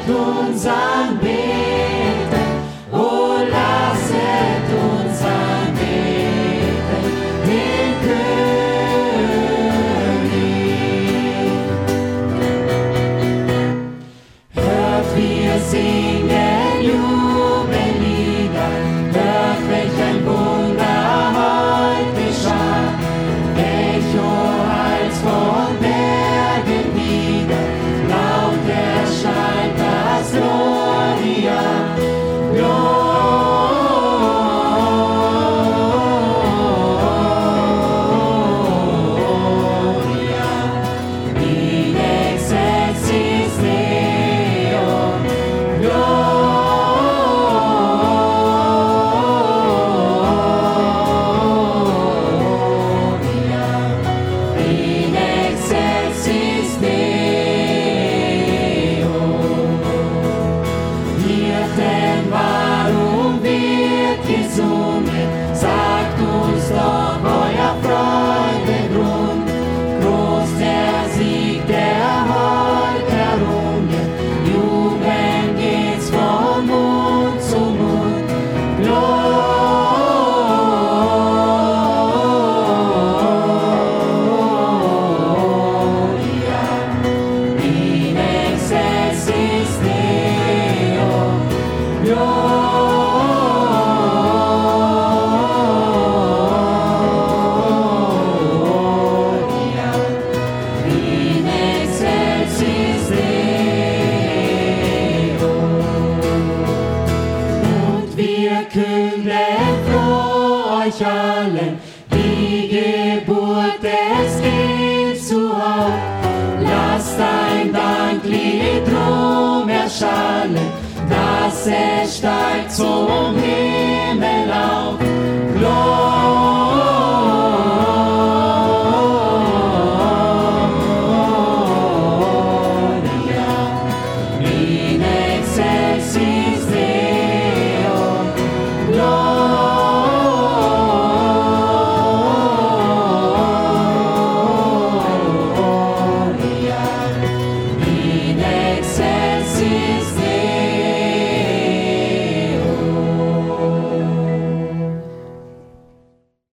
uns anbeten, oh lasset uns anbeten, den König. Hört, wir singen Jubellieder, hört, welch ein Wunder heut geschah, Echo halt's von Bergen nieder, laut erscheint das Gloria, Gloria, in excelsis Deo, Gloria, in excelsis Deo. Hirten, warum wird gesungen? Sagt uns doch euer Freudegrund. Groß der Sieg, der heut errungen. Jubeln geht's von Mund zu Mund. Gloria, in excelsis Deo, Gloria, in excelsis Deo. Und wir künden froh euch allen die Geburt des Kindes zu Haupt. Lasst ein Danklied drum erschallen, dass es steigt zum